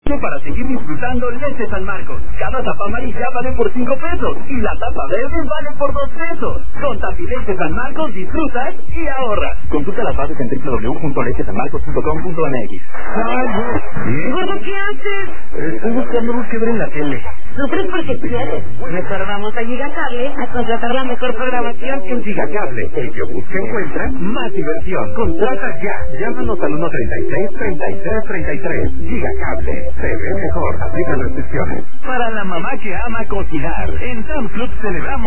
Para seguir disfrutando leche San Marcos. Cada tapa amarilla vale por 5 pesos y la tapa verde vale por 2 pesos. Con Tapileche San Marcos disfrutas y ahorras. Consulta las bases en www.lechesanmarcos.com.mx. Gordo, ¿qué haces? Estoy buscando algo que ver en la tele. Sufres porque quieres. Mejor vamos a Gigacable a contratar la mejor programación. En Gigacable, el que busca encuentra más diversión. Contrata ya. Llámanos al 136-3333. Gigacable. Se ve mejor. Aplican restricciones. Para la mamá que ama cocinar, en Sam's Club celebramos